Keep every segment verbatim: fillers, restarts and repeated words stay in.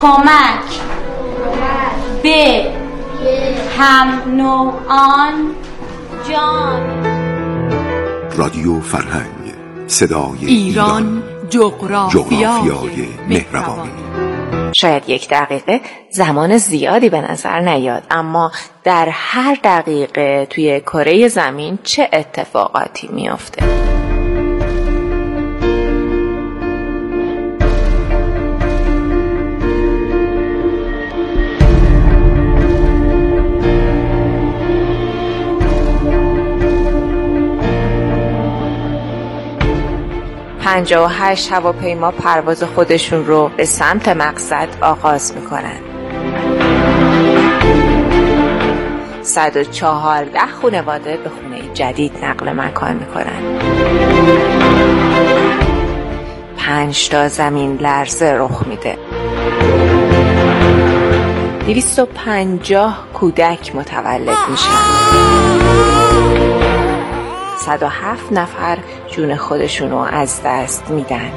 کمک به هم نوعان جان. رادیو فرهنگ، صدای ایران، جغرافیای مهربانی. شاید یک دقیقه زمان زیادی به نظر نیاد، اما در هر دقیقه توی کره زمین چه اتفاقاتی میافته. پنجاه و هشت هواپیما پرواز خودشون رو به سمت مقصد آغاز میکنن. صد و چهارده خانواده به خونه جدید نقل مکان میکنن. پنج تا زمین لرزه رخ میده. دویست و پنجاه کودک متولد میشن. صد و هفت نفر جون خودشونو از دست میدن.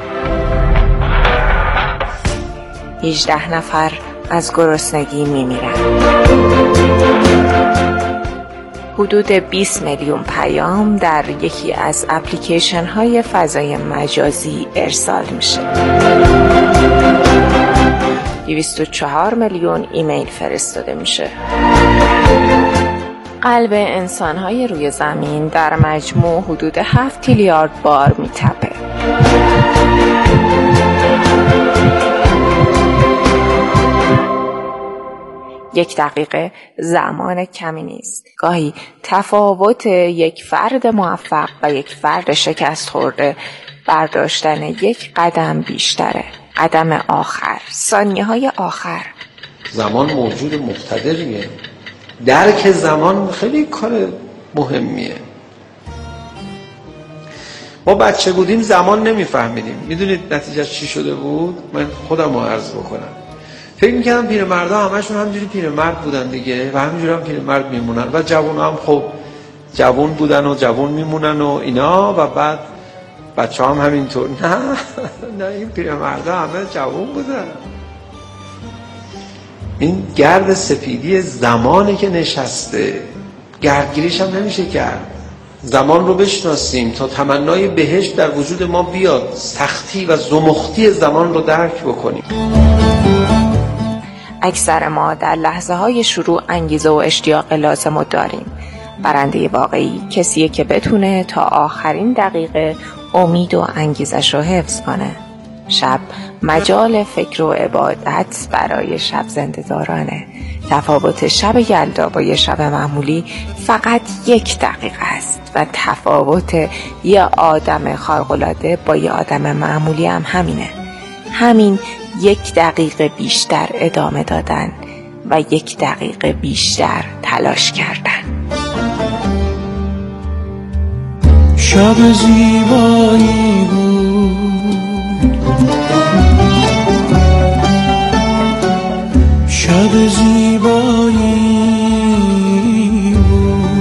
هجده نفر از گرسنگی میمیرن. حدود بیست میلیون پیام در یکی از اپلیکیشن های فضای مجازی ارسال میشه. دویست و چهار میلیون ایمیل فرستاده میشه. قلب انسان‌های روی زمین در مجموع حدود هفت تریلیارد بار میتپه. یک دقیقه زمان کمی نیست. گاهی تفاوت یک فرد موفق و یک فرد شکست خورده برداشتن یک قدم بیشتره. قدم آخر، ثانیه‌های آخر. زمان موجود مقتدریه. درک زمان خیلی کار مهمیه. ما بچه بودیم زمان نمیفهمیدیم. میدونید نتیجه چی شده بود؟ من خودم رو عرض بکنم. فکر میکردم پیرمردا همشون همجوری پیرمرد بودن دیگه و همینجوری هم پیرمرد میمونن و جوون هم خب جوون بودن و جوون میمونن و اینا و بعد بچه هم همینطور. نه نه این پیرمردا همه جوون بودن. این گرد سپیدی زمانی که نشسته، گردگیریش هم نمیشه کرد. زمان رو بشناسیم تا تمنای بهشت در وجود ما بیاد، سختی و زمختی زمان رو درک بکنیم. اکثر ما در لحظه های شروع انگیزه و اشتیاق لازم رو داریم. برنده واقعی کسیه که بتونه تا آخرین دقیقه امید و انگیزش رو حفظ کنه. شب مجال فکر و عبادت برای شب زنده‌دارانه. تفاوت شب یلدا با یه شب معمولی فقط یک دقیقه است و تفاوت یه آدم خارق‌العاده با یه آدم معمولی هم همینه. همین یک دقیقه بیشتر ادامه دادن و یک دقیقه بیشتر تلاش کردن. شب زیبایی بود، شب زیبایی بود،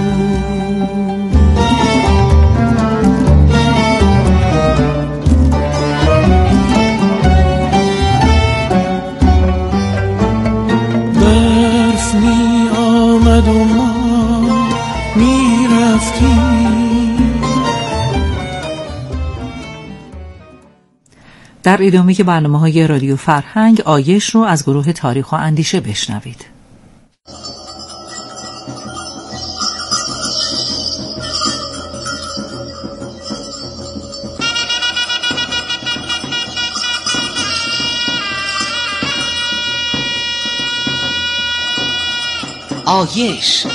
برف می آمد و ما می رفتیم. در ادامه برنامه‌های رادیو فرهنگ آیش رو از گروه تاریخ و اندیشه بشنوید. آیش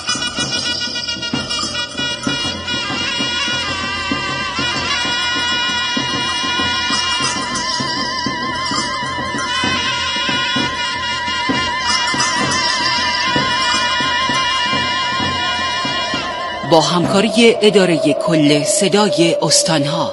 با همکاری اداره کل صدای استانها.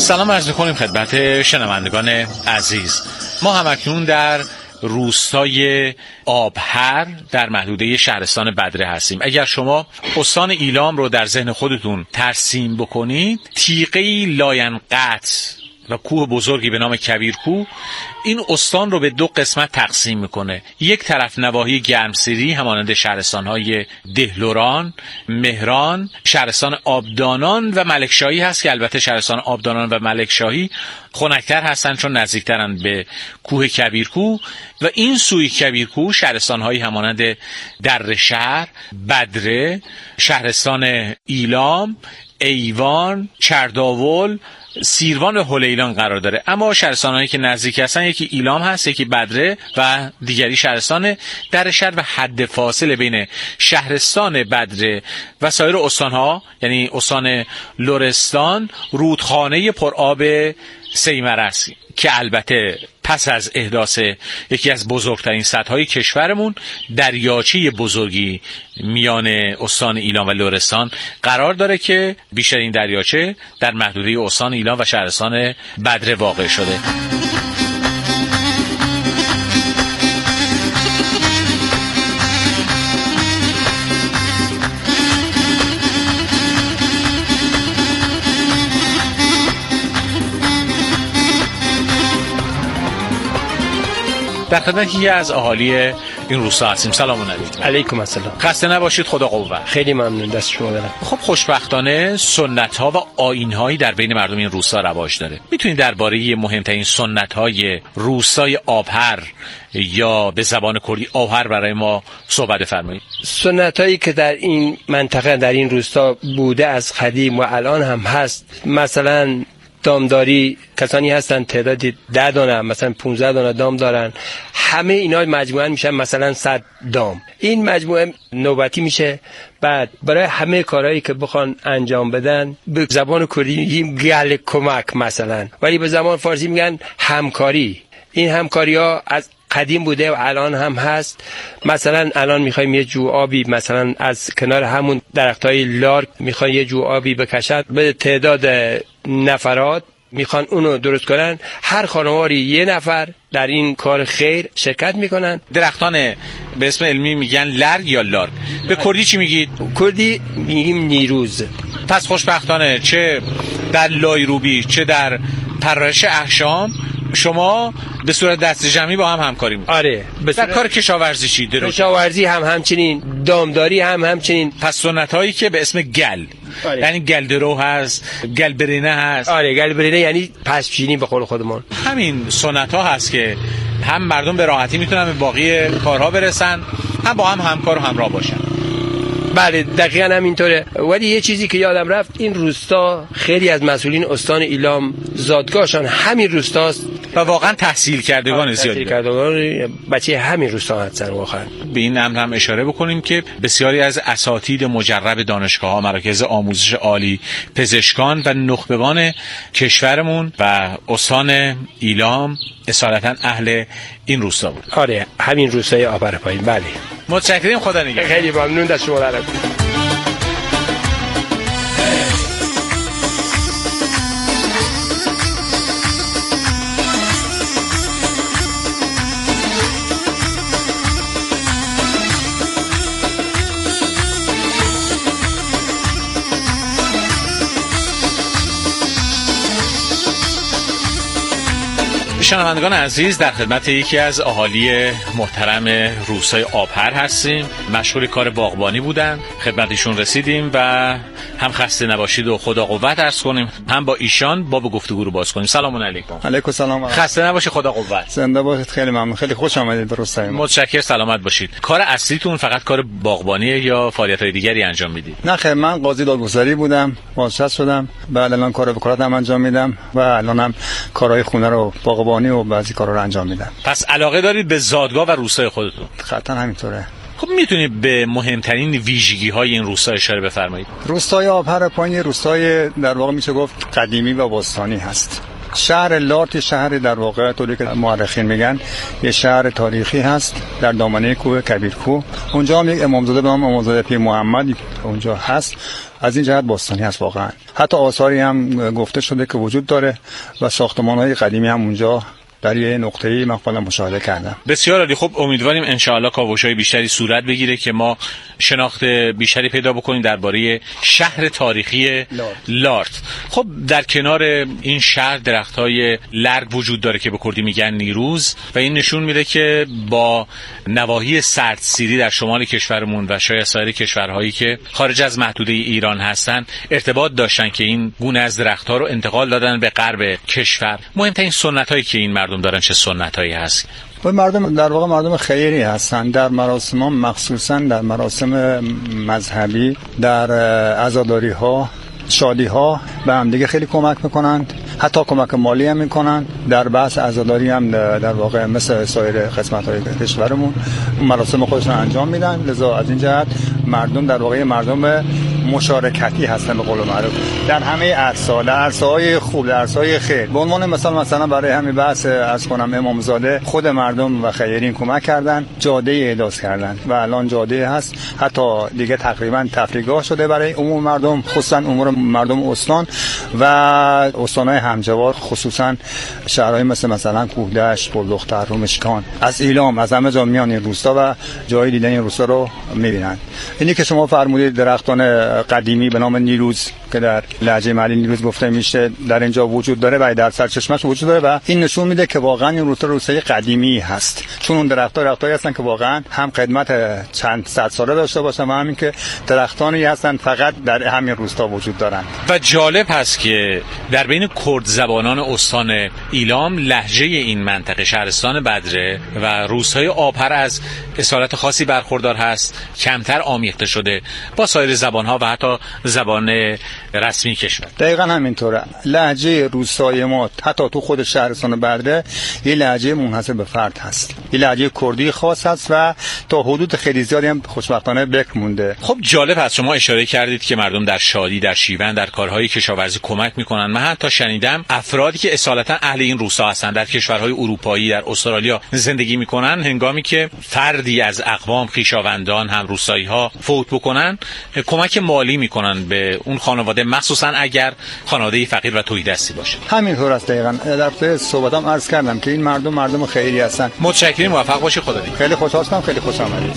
سلام عرض می‌کنیم خدمت شنوندگان عزیز. ما همکنون در روستای آبهر در محدوده شهرستان بدره هستیم. اگر شما استان ایلام رو در ذهن خودتون ترسیم بکنید، تیغه‌ای لاینقطع و کوه بزرگی به نام کبیرکوه این استان رو به دو قسمت تقسیم میکنه. یک طرف نواحی گرمسیری همانند شهرستان‌های دهلوران، مهران، شهرستان آبدانان و ملکشاهی هست که البته شهرستان آبدانان و ملکشاهی خنک‌تر هستن چون نزدیکترن به کوه کبیرکوه. و این سوی کبیرکوه شهرستان‌هایی همانند درشهر، بدره، شهرستان ایلام، ایوان، چرداول، سیروان و هلیلان قرار داره. اما شهرستان‌هایی که نزدیک هستن یکی ایلام هست، یکی بدره و دیگری شهرستان درشهر. و حد فاصله بین شهرستان بدره و سایر استان‌ها یعنی استان لرستان رودخانه پرآب سیمر است که البته پس از احداث یکی از بزرگترین سدهای کشورمون دریاچه بزرگی میان استان ایلام و لرستان قرار داره که بیشتر این دریاچه در محدوده استان ایلام و شهرستان بدره واقع شده. در خدمت یکی از اهالی این روستا هستیم. سلام علیکم. علیکم السلام. خسته نباشید، خدا قوت. خیلی ممنون، دست شما درد. خب خوشبختانه سنت ها و آیین هایی در بین مردم این روستا رواج داره. میتونید درباره مهمترین سنت های روستای آبهر یا به زبان کردی آبهر برای ما صحبت بفرمایید؟ سنت هایی که در این منطقه در این روستا بوده از قدیم و الان هم هست، مثلا دامداری، کسانی هستن تعدادی ده دانه مثلا پانزده دانه دام دارن، همه اینا مجموعاً میشن مثلا صد دام. این مجموعه نوبتی میشه. بعد برای همه کارهایی که بخوان انجام بدن به زبان کردی میگیم گل کمک مثلا، ولی به زبان فارسی میگن همکاری. این همکاری ها از قدیم بوده و الان هم هست. مثلا الان میخوایم یه جو آبی مثلا از کنار همون درختای لارک میخوان یه جو آبی بکشن، به تعداد نفرات میخوان اونو درست کنن. هر خانواری یه نفر در این کار خیر شرکت میکنن. درختان به اسم علمی میگن لرگ یا لارک. به کردی چی میگید؟ کردی میگیم نیروز. پس خوشبختانه چه در لایروبی چه در پرورش احشام شما به صورت دست جمعی با هم همکاری میکنید. آره. در کار کشاورزی چی؟ کشاورزی هم همچنین، دامداری هم همچنین. پس سنت هایی که به اسم گل، آره. یعنی گلدرو هست، گلبرینه هست. آره، گلبرینه یعنی پسچینی به قول خودمون. همین سنت ها هست که هم مردم به راحتی میتونن به باقی کارها برسن، هم با هم همکار و همراه باشن. بله دقیقاً همینطوره. ولی یه چیزی که یادم رفت، این روستا خیلی از مسئولین استان ایلام زادگاهشان همین روستاست و واقعا تحصیل کردگان زیادی. تحصیل کردگان بچه همین روستا هستن. واقعا به این امر هم اشاره بکنیم که بسیاری از اساتید مجرب دانشگاه‌ها، مراکز آموزش عالی، پزشکان و نخبگان کشورمون و استان ایلام اصالتا اهل این روستا بود. آره، همین روستای آبهر پایین. بله. متشکریم، خدا نگهدار. خیلی ممنون، دست شما درد. شنوندگان عزیز، در خدمت یکی از اهالی محترم روستای آبهر هستیم. مشغول کار باغبانی بودن، خدمتشون رسیدیم و هم خسته نباشید و خدا قوت عرض کنیم، هم با ایشان باب گفتگو رو باز کنیم. سلام علیکم. علیکم سلام. خسته نباشید، خدا قوت. زنده باشید. خیلی ممنون، خیلی خوش آمدید به روستای ما. متشکرم، سلامت باشید. کار اصلیتون فقط کار باغبانیه یا فعالیت‌های دیگری انجام میدید؟ نه خیر، من قاضی دادگستری بودم، بازنشسته شدم، بعد الان کار وکالتم انجام میدم و الانم کارهای خونه رو باغبانی و بعضی کارا رو انجام میدم. پس علاقه دارید به زادگاه و روستای خودتون؟ قطعا همینطوره. خب میتونید به مهمترین ویژگی های این روستا اشاره بفرمایید؟ روستای آبهر پایین روستای در واقع میشه گفت قدیمی و باستانی هست. شهر لارت شهر در واقع طوری که مورخین میگن یه شهر تاریخی هست در دامنه کوه کبیرکوه. اونجا هم یک امامزاده به نام امامزاده پیر محمد اونجا هست از این جهت باستانی هست واقعا. حتی آثاری هم گفته شده که وجود داره و ساختمان‌های قدیمی هم اونجا در یه نقطه‌ای من خودم مشاهده کردم. بسیار عالی. خب امیدواریم انشاءالله کاوش‌های بیشتری صورت بگیره که ما شناخت بیشتری پیدا بکنیم درباره شهر تاریخی لارت. لارت. خب در کنار این شهر درخت‌های لرگ وجود داره که به کردی میگن نیروز و این نشون میده که با نواحی سردسیری در شمال کشورمون و شاید سایر کشورهایی که خارج از محدوده ایران هستن ارتباط داشتن که این گونه از درخت‌ها رو انتقال دادن به غرب کشور. مهمترین سنت‌هایی که این مردم دارن چه سنتایی هست؟ و مردم در واقع مردم خیری هستن. در مراسم ها مخصوصا در مراسم مذهبی، در عزاداری ها، شادی ها به هم دیگه خیلی کمک میکنند، حتی کمک مالی هم میکنند. در بحث عزاداری هم در واقع مثل سایر قسمت های کشورمون مراسم خودشون انجام میدن. لذا از این جهت مردم در واقع مردم مشارکتی هستن به قول معروف در همه عرصه‌ها، در عرصه‌های خوب، در عرصه‌های خیر. به عنوان مثال مثلا برای همین بحث عرض کنم امامزاده خود مردم و خیرین کمک کردن، جاده احداث کردن و الان جاده هست، حتی دیگه تقریبا تفریحگاه شده برای عموم مردم، خصوصا امور مردم استان و استان‌های همجوار، خصوصا شهرهای مثل مثلا کوهدشت، بلدختر، رومشکان، از ایلام، از همه جا میان این روستا و جای دیدن این روستا رو می‌بینن. اینی که شما فرمودید درختان قدیمی به نام نیروز که در لهجه محلی نیروز گفته میشه در اینجا وجود داره و در سرچشمش وجود داره و این نشون میده که واقعا این روستا روستای قدیمی هست، چون اون درخت‌ها درختایی هستن که واقعا هم خدمت چند صد ساله داشته باشن و همین که درختانی هستن فقط در همین روستا وجود دارن. و جالب هست که در بین کرد زبانان استان ایلام لهجه این منطقه شهرستان بدره و روستای آبهر از اصالت خاصی برخوردار هست، کمتر آمیخته شده با سایر زبان‌ها و حتی زبان رسمی کشور. دقیقاً همینطوره. لهجه روستای ما حتی تو خود شهرستان بدره یه لهجه منحصر به فرد هست، یه لهجه کردی خاص هست و تا حدود خیلی زیادی هم خوشبختانه بکر مونده. خب جالب هست شما اشاره کردید که مردم در شادی، در شیون، در کارهای کشاورزی کمک میکنن. من حتی شنیدم افرادی که اصالتا اهل این روستا هستن در کشورهای اروپایی، در استرالیا زندگی میکنن، هنگامی که فردی از اقوام خویشاوندان هم روستایی‌ها فوت بکنن کمک مالی میکنن به اون خانواده، مخصوصا اگر خانواده فقیر و تهیدستی باشه. همینطور است. دقیقاً در طول صحبتام عرض کردم که این مردم مردم خیری هستن. متشکرم، موفق باشی. خدا نگهدار. خیلی خوشحال شدم، خیلی خوش آمدید.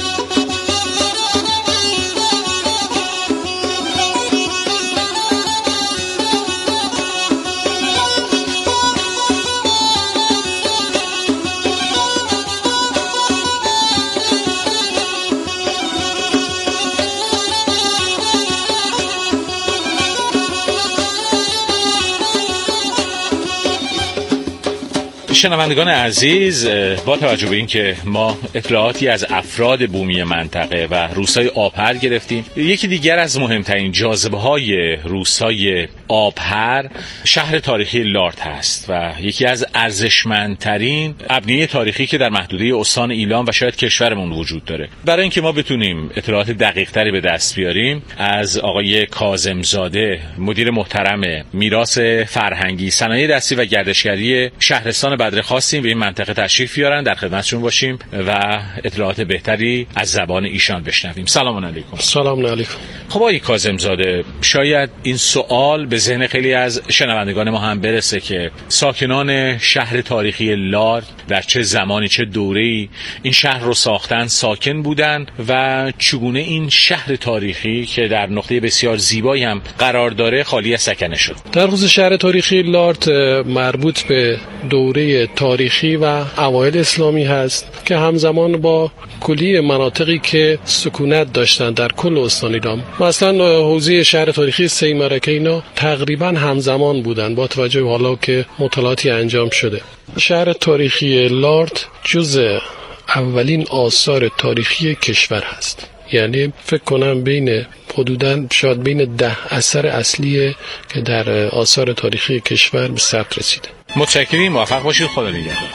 شنوندگان عزیز، با توجه به این که ما اطلاعاتی از افراد بومی منطقه و روستای آبهر گرفتیم، یکی دیگر از مهمترین جاذبه‌های روستای آبهر شهر تاریخی لارت هست و یکی از ارزشمندترین ابنیه تاریخی که در محدوده استان ایلام و شاید کشورمون وجود داره. برای اینکه ما بتونیم اطلاعات دقیق‌تری به دست بیاریم، از آقای کاظم‌زاده، مدیر محترم میراث فرهنگی، صنایع دستی و گردشگری شهرستان بدره خواستیم به این منطقه تشریف بیارن، در خدمتشون باشیم و اطلاعات بهتری از زبان ایشان بشنویم. سلام علیکم. سلام علیکم. خب آقای کاظم‌زاده، شاید این سوال به ذهن خیلی از شنوندگان ما هم برسه که ساکنان شهر تاریخی لارت در چه زمانی، چه دوره‌ای این شهر رو ساختن، ساکن بودن و چگونه این شهر تاریخی که در نقطه بسیار زیبایی هم قرار داره خالی از سکنه شد. در خصوص شهر تاریخی لارت مربوط به دوره تاریخی و اوایل اسلامی هست که همزمان با کلی مناطقی که سکونت داشتن در کل استان ایلام، مثلا حوزه شهر تاریخی سیمرکه، اینا تقریبا همزمان بودن با توجه به حالا که مطالعاتی انجام شده. شهر تاریخی لارت جزء اولین آثار تاریخی کشور هست، یعنی فکر کنم بین حدوداً شاید بین ده اثر اصلی که در آثار تاریخی کشور به ثبت رسیده. متشکریم، موفق باشید. خدا نگهدار.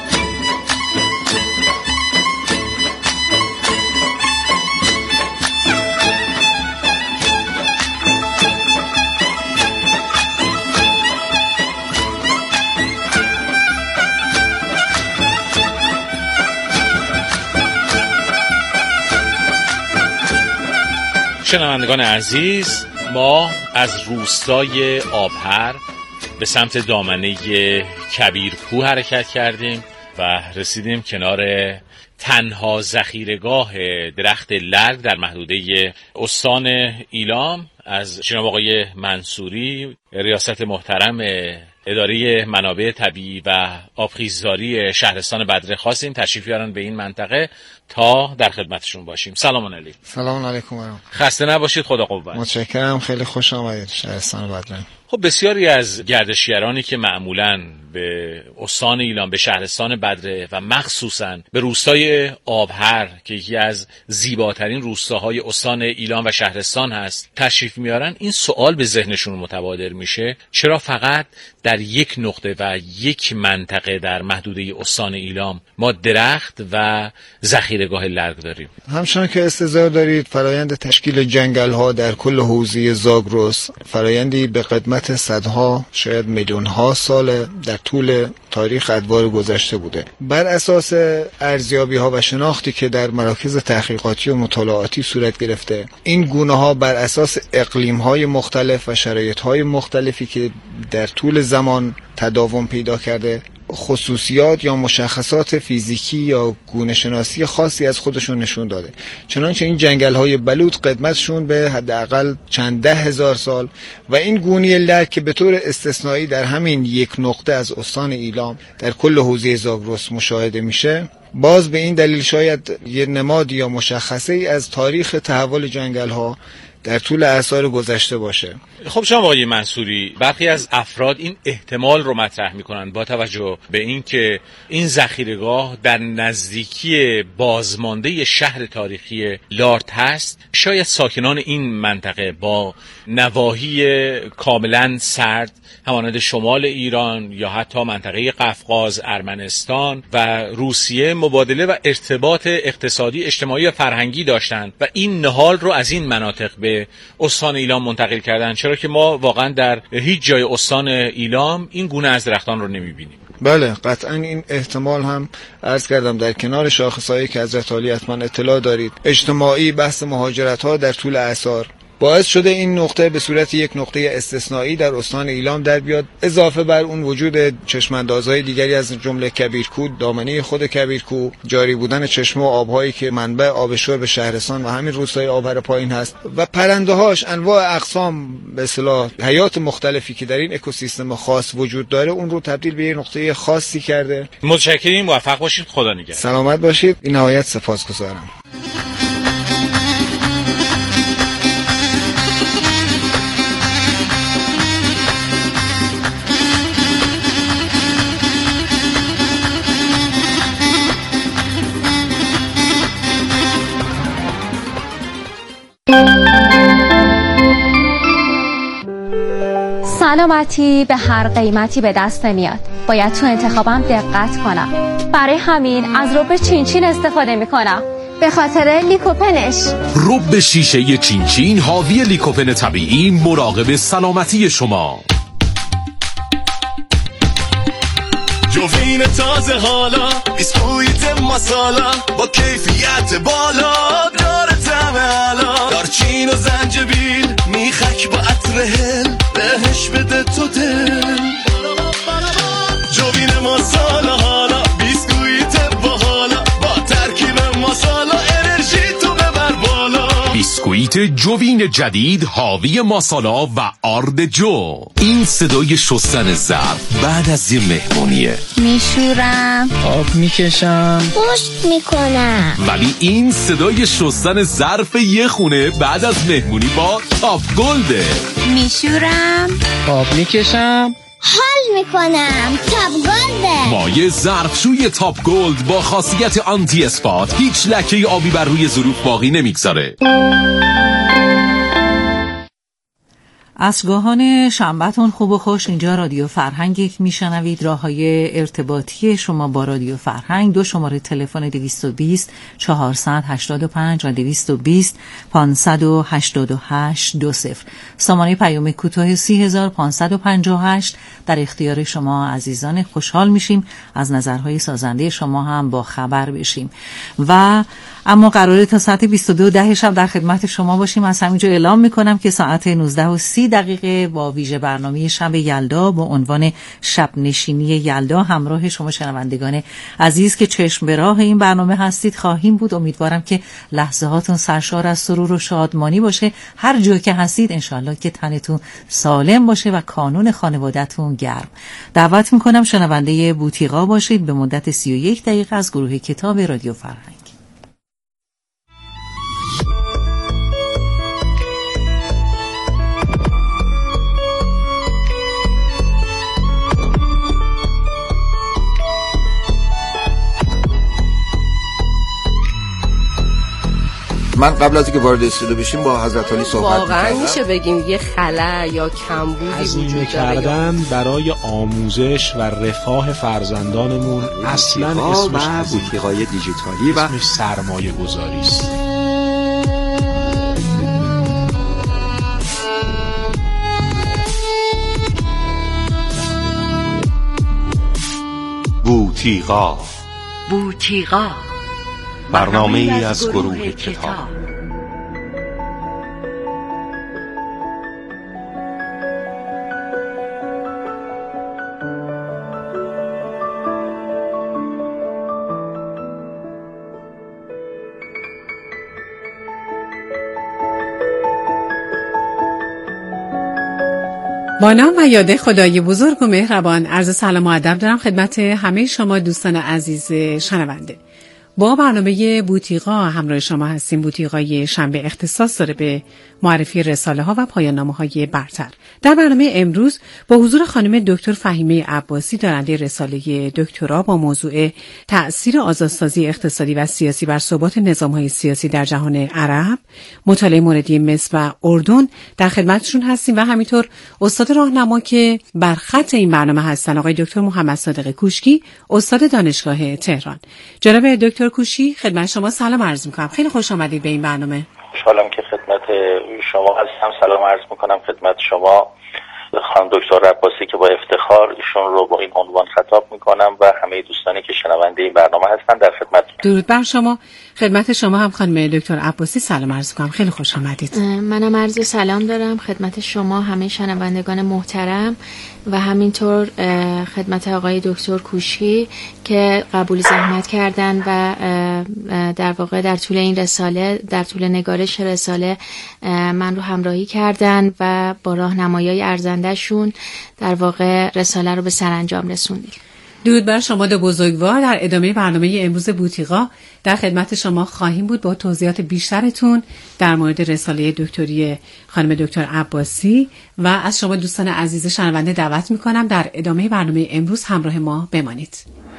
شنوندگان عزیز، ما از روستای آبهر به سمت دامنه کبیرکوه حرکت کردیم و رسیدیم کنار تنها ذخیره‌گاه درخت لرگ در محدوده استان ایلام. از جناب آقای منصوری، ریاست محترم اداره منابع طبیعی و آبخیزداری شهرستان بدره خواستیم تشریف بیارن به این منطقه تا در خدمتشون باشیم. سلام علیکم. سلام علیکم ورحمت. خسته نباشید، خدا قوت. متشکرم، خیلی خوش آمدید شهرستان بدره. خب بسیاری از گردشگرانی که معمولاً به استان ایلام، به شهرستان بدره و مخصوصاً به روستای آبهر که یکی از زیباترین روستاهای استان ایلام و شهرستان هست تشریف میارن، این سوال به ذهنشون متبادر میشه: چرا فقط در یک نقطه و یک منطقه در محدوده استان ایلام ما درخت و ذخیره‌گاه لرگ داریم؟ همچنان که استظهار دارید، فرایند تشکیل جنگل ها در کل حوزه زاگرس فرایندی به قدمت صدها شاید میلیون ها سال در طول تاریخ ادوار گذشته بوده. بر اساس ارزیابی ها و شناختی که در مراکز تحقیقاتی و مطالعاتی صورت گرفته، این گونه ها بر اساس اقلیم های مختلف و شرایط های مختلفی که در طول زمان تداوم پیدا کرده، خصوصیات یا مشخصات فیزیکی یا گونه شناسی خاصی از خودشون نشون داده. چنانچه این جنگل های بلوط قدمتشون به حداقل چند ده هزار سال و این گونه لرگ که به طور استثنایی در همین یک نقطه از استان ایلام در کل حوزه زاگرس مشاهده میشه، باز به این دلیل شاید یه نماد یا مشخصه ای از تاریخ تحول جنگل ها در طول اعصار گذشته باشه. خب شما آقای منصوری، برخی از افراد این احتمال رو مطرح میکنن با توجه به اینکه این ذخیره‌گاه در نزدیکی بازمانده شهر تاریخی لارت هست، شاید ساکنان این منطقه با نواحی کاملا سرد همانند شمال ایران یا حتی منطقه قفقاز، ارمنستان و روسیه مبادله و ارتباط اقتصادی، اجتماعی و فرهنگی داشتند و این نهال رو از این مناطق به استان ایلام منتقل کردن، چرا که ما واقعا در هیچ جای استان ایلام این گونه از درختان رو نمیبینیم. بله، قطعا این احتمال هم عرض کردم در کنار شاخصهایی که حضرت عالی حتما اطلاع دارید، اجتماعی، بحث مهاجرت ها در طول اعصار باعث شده این نقطه به صورت یک نقطه استثنایی در استان ایلام در بیاد، اضافه بر اون وجود چشماندازهای دیگری از جمله کبیرکوه، دامنه خود کبیرکوه، جاری بودن چشمه و آبهایی که منبع آب شرب شهرستان و همین روستای آبهر پایین هست و پرنده‌هاش، انواع اقسام به اصطلاح حیات مختلفی که در این اکوسیستم خاص وجود داره، اون رو تبدیل به یک نقطه خاصی کرده. متشکریم، موفق باشید، خدا نگهدار. سلامت باشید، این نهایت سپاسگزارم. سلامتی به هر قیمتی به دست نمیاد. باید تو انتخابم دقت کنم. برای همین از رب چینچین استفاده میکنم. به خاطر لیکوپنش. رب شیشه چینچین حاوی لیکوپن طبیعی مراقب سلامتی شما. جوین تازه حالا، بیسکویت مسالا با کیفیت بالا، داره طعم علا، دارچین و زنجبیل، میخک با عطر هل، بهش بده تو دل. جوین مسالا حالا، بیسکویت با حالا، با ترکیب مسالا انرژی تو ببر بالا. بیسکویت جوین جدید حاوی ماسالا و آرد جو. این صدای شستن ظرف بعد از یه مهمونیه. میشورم، آب میکشم، پشت میکنم. ولی این صدای شستن ظرف یه خونه بعد از مهمونی با تاپ گلده. میشورم، آب میکشم، حال میکنم. تاپ گلده. مایع ظرفشوی تاپ گلد با خاصیت آنتی اسپات هیچ لکه آبی بر روی ظروف باقی نمیگذاره. اصگاهان شنبه‌تون خوب و خوش. اینجا رادیو فرهنگ یک میشنوید. راه‌های ارتباطی شما با رادیو فرهنگ: دو شماره تلفن دویست و بیست چهارصد و هشتاد و پنج و دویست و بیست پانصد و هشتاد و هشت دو صفر. سامانه پیام کوتاه سی هزار پانصد و پنجاه و هشت در اختیار شما عزیزان. خوشحال میشیم از نظرهای سازنده شما هم با خبر بشیم. و اما قراره تا ساعت بیست و دو ده شب در خدمت شما باشیم. از همینجا اعلام میکنم که ساعت نوزده و سی دقیقه با ویژه برنامه شب یلدا با عنوان شب نشینی یلدا همراه شما شنوندگان عزیز که چشم به راه این برنامه هستید خواهیم بود. امیدوارم که لحظه هاتون سرشار از سرور و شادمانی باشه. هر جا که هستید انشالله که تنتون سالم باشه و کانون خانوادتون گرم. دعوت میکنم شنونده بوتیقا باشید به مدت سی و یک دقیقه از گروه کتاب رادیو فرهنگ. من قبل از اینکه وارد استودیو بشیم با حضرت علی صحبت می‌کردم. واقعا میشه بگیم یه خلأ یا کمبودی وجود داره کردن برای آموزش و رفاه فرزندانمون اصلا اسمش و بوتیقای دیجیتالی و اسمش سرمایه گذاری است. بوتیقا بوتیقا برنامه ای از گروه کتاب. با نام و یاد خدای بزرگ و مهربان عرض سلام و ادب دارم خدمت همه شما دوستان عزیز شنونده. با برنامه بوتیقا همراه شما هستیم. بوتیقای شنبه اختصاص داره به معرفی رساله ها و پایان نامه های برتر. در برنامه امروز با حضور خانم دکتر فهیمه عباسی دارنده رساله دکترا با موضوع تأثیر آزادسازی اقتصادی و سیاسی بر ثبات نظام‌های سیاسی در جهان عرب، مطالعه موردی مصر و اردن در خدمتشون هستیم و همینطور استاد راهنما که بر خط این برنامه هستن آقای دکتر محمد صادق کوشکی، استاد دانشگاه تهران. جناب دکتر کوشی خدمت شما سلام عرض می‌کنم. خیلی خوش آمدید به این برنامه. خوشحالم که خدمت شما هستم. سلام عرض می‌کنم خدمت شما خانم دکتر عباسی که با افتخار ایشون رو با این عنوان خطاب می‌کنم و همه دوستانی که شنونده این برنامه هستن در خدمت. درود بر شما. خدمت شما هم خانم دکتر عباسی سلام عرض می‌کنم. خیلی خوش آمدید. منم عرض سلام دارم خدمت شما همه شنوندگان محترم و همینطور خدمت آقای دکتر کوشکی که قبول زحمت کردن و در واقع در طول این رساله در طول نگارش رساله من رو همراهی کردن و با راهنمایی ارزنده‌شون در واقع رساله رو به سرانجام رسوندیم. درود بر شما دو بزرگوار. در ادامه برنامه امروز بوتیقا در خدمت شما خواهیم بود با توضیحات بیشترتون در مورد رساله دکتری خانم دکتر عباسی و از شما دوستان عزیز شنونده دعوت میکنم در ادامه برنامه امروز همراه ما بمانید.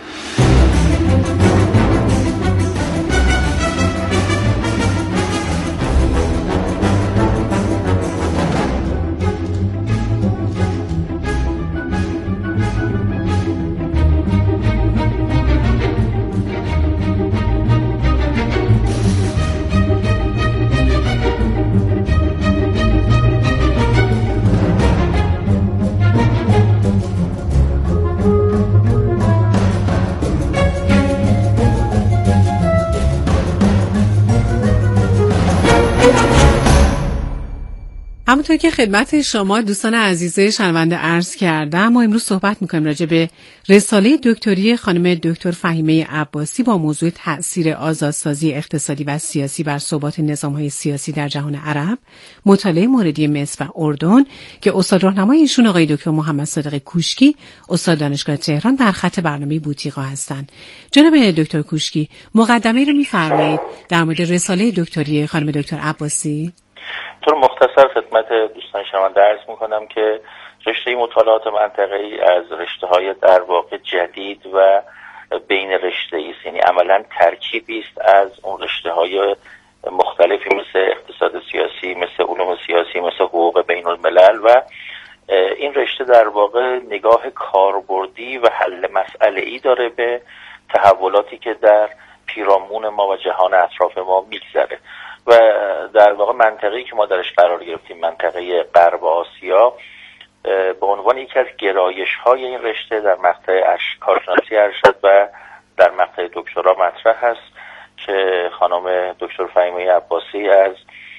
همونطور که خدمت شما دوستان عزیز شنونده عرض کردم ما امروز صحبت میکنیم راجع به رساله دکتری خانم دکتر فهیمه عباسی با موضوع تأثیر آزادسازی اقتصادی و سیاسی بر ثبات نظام‌های سیاسی در جهان عرب، مطالعه موردی مصر و اردن که استاد راهنمای ایشون آقای دکتر محمد صادق کوشکی، استاد دانشگاه تهران در خط برنامه بوتیقا هستند. جناب دکتر کوشکی مقدمه رو می‌فرمایید در مورد رساله دکتری خانم دکتر عباسی؟ طور مختصر خدمت دوستان شنونده عرض میکنم که رشته مطالعات منطقه‌ای از رشته‌های در واقع جدید و بین رشته‌ای است، یعنی عملاً ترکیبی است از اون رشته‌های مختلفی مثل اقتصاد سیاسی، مثل علوم سیاسی، مثل حقوق بین الملل و این رشته در واقع نگاه کاربردی و حل مسئله‌ای داره به تحولاتی که در پیرامون ما و جهان اطراف ما میگذره و در واقع منطقه‌ای که ما درش قرار گرفتیم، منطقه غرب آسیا، به عنوان یکی از گرایش‌های این رشته در مقطع کارشناسی ارشد و در مقطع دکترا مطرح هست که خانم دکتر فهیمه عباسی از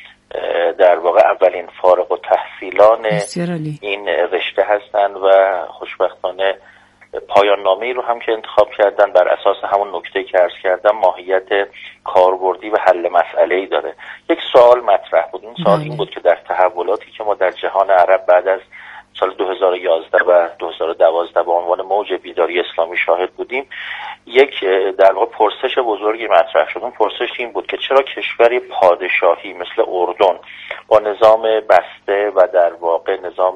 در واقع اولین فارغ التحصیلان این رشته هستند و خوشبختانه پایان نامه‌ای رو هم که انتخاب کردن بر اساس همون نکته که عرض کردم، ماهیت کاربردی و حل مسئله‌ای داره. یک سوال مطرح بود، این سوال این بود که در تحولاتی که ما در جهان عرب بعد از سال دو هزار و یازده و دو هزار و دوازده به عنوان موج بیداری اسلامی شاهد بودیم، یک در واقع پرسش بزرگی مطرح شد. اون پرسش این بود که چرا کشوری پادشاهی مثل اردن با نظام بسته و در واقع نظام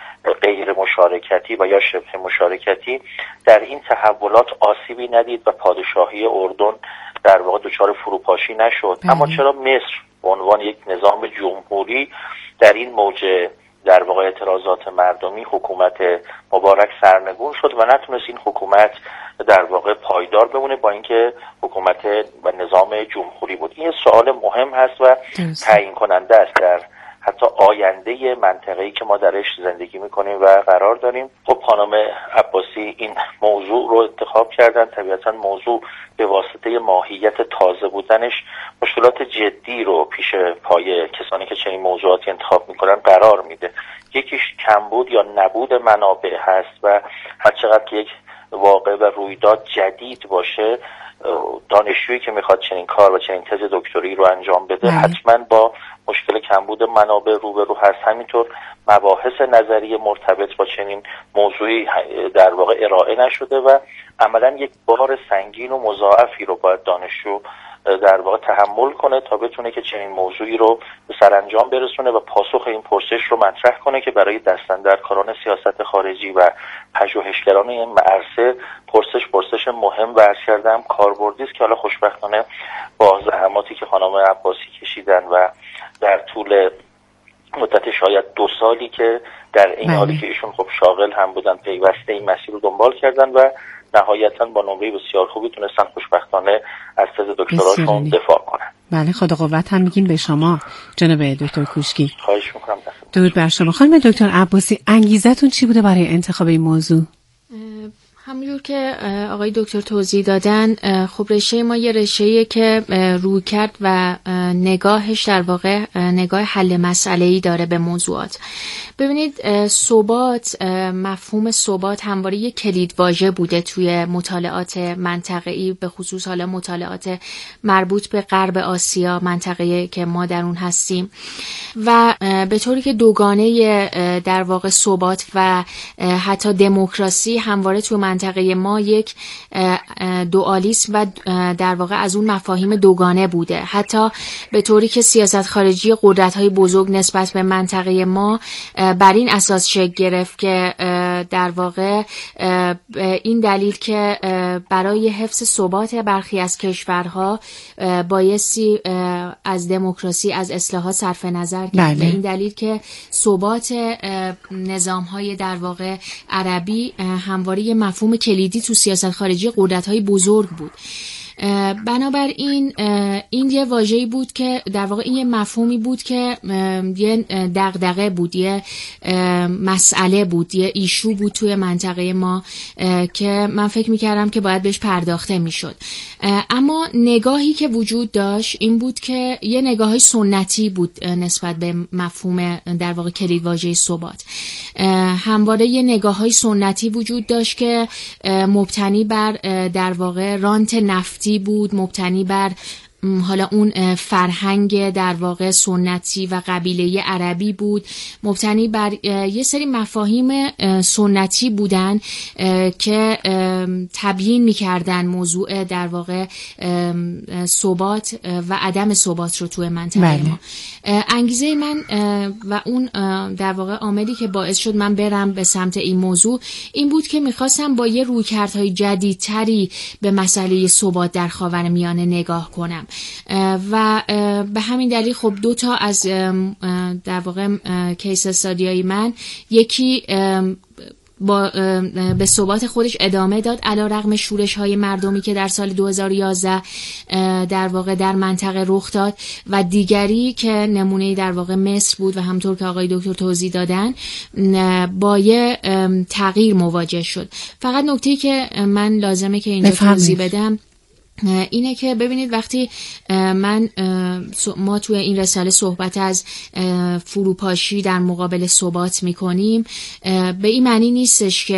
غیر مشارکتی و یا شبه مشارکتی در این تحولات آسیبی ندید و پادشاهی اردن در واقع دچار فروپاشی نشد، اما چرا مصر به عنوان یک نظام جمهوری در این موج در واقع اعتراضات مردمی حکومت مبارک سرنگون شد و نتونست این حکومت در واقع پایدار بمونه با اینکه حکومت و نظام جمهوری بود. این سوال مهم هست و تعیین کننده است در حتی آینده منطقه‌ای که ما درش زندگی میکنیم و قرار داریم. خب خانم عباسی این موضوع رو انتخاب کردن. طبیعتا موضوع به واسطه ماهیت تازه بودنش مشکلات جدی رو پیش پای کسانی که چنین موضوعاتی انتخاب میکنن قرار میده. یکیش کمبود یا نبود منابع هست و هر چقدر که یک واقع و رویداد جدید باشه، دانشجویی که میخواد چنین کار و چنین تز دکتری رو انجام بده حتما با مشکل کمبود منابع روبرو هست. همینطور مباحث نظری مرتبط با چنین موضوعی در واقع ارائه نشده و عملا یک بار سنگین و مضاعفی رو باید دانشجو در واقع تحمل کنه تا بتونه که چنین موضوعی رو به سرانجام برسونه و پاسخ این پرسش رو مطرح کنه که برای دستاندرکاران سیاست خارجی و پژوهشگران این عرصه پرسش پرسش مهم و عرض کردم کاربردی است که حالا خوشبختانه با زحماتی که خانم عباسی کشیدن و در طول مدت شاید دو سالی که در این حالی که ایشون خب شاغل هم بودن پیوسته این مسیر رو دنبال کردن و نهایتاً با نمره بسیار خوبی تونستن خوشبختانه از تز دکتراشون دفاع کنن. بله، خدا قوت هم میگیم به شما جناب دکتر کوشکی. خواهش میکنم. درود بر شما. خانم دکتر عباسی، انگیزتون چی بوده برای انتخاب این موضوع؟ همونجور که آقای دکتر توضیح دادن، خب رشته ما یه رشته‌ایه که روی کرد و نگاهش در واقع نگاه حل مسئله‌ای داره به موضوعات. ببینید، ثبات، مفهوم ثبات همواره یک کلیدواژه بوده توی مطالعات منطقه‌ای، به خصوص حالا مطالعات مربوط به غرب آسیا، منطقه‌ای که ما در اون هستیم و به طوری که دوگانه در واقع ثبات و حتی دموکراسی همواره توی منطقه ما یک دوالیسم و در واقع از اون مفاهیم دوگانه بوده. حتی به طوری که سیاست خارجی قدرت‌های بزرگ نسبت به منطقه ما بر این اساس شکل گرفت که در واقع این دلیل که برای حفظ ثبات برخی از کشورها بایستی از دموکراسی، از اصلاحات صرف نظر کرد. به این دلیل که ثبات نظام‌های در واقع عربی همواره مفهوم کلیدی تو سیاست خارجی قدرت‌های بزرگ بود. بنابراین این یه واژه‌ای بود که در واقع این یه مفهومی بود که یه دغدغه بود، یه مسئله بود، یه ایشو بود توی منطقه ما که من فکر می‌کردم که باید بهش پرداخته می‌شد. اما نگاهی که وجود داشت این بود که یه نگاهی سنتی بود نسبت به مفهوم در واقع کلید واژه ثبات. همواره یه نگاه‌های سنتی وجود داشت که مبتنی بر در واقع رانت نفتی بود، مبتنی بر حالا اون فرهنگ در واقع سنتی و قبیله عربی بود، مبتنی بر یه سری مفاهیم سنتی بودن که تبیین می‌کردن موضوع در واقع ثبات و عدم ثبات رو توی منطقه بله. ما. انگیزه من و اون در واقع عاملی که باعث شد من برم به سمت این موضوع این بود که می‌خواستم با یه رویکردهای جدیدتری به مسئله ثبات در خاورمیانه نگاه کنم. و به همین دلیل خب دو تا از در واقع کیس استادیای من، یکی با به ثبات خودش ادامه داد علیرغم شورش های مردمی که در سال دو هزار و یازده در واقع در منطقه رخ داد، و دیگری که نمونه در واقع مصر بود و همطور که آقای دکتر توضیح دادن با یه تغییر مواجه شد. فقط نکته‌ای که من لازمه که اینجا توضیح بدم اینه که ببینید وقتی من ما توی این رساله صحبت از فروپاشی در مقابل ثبات میکنیم، به این معنی نیستش که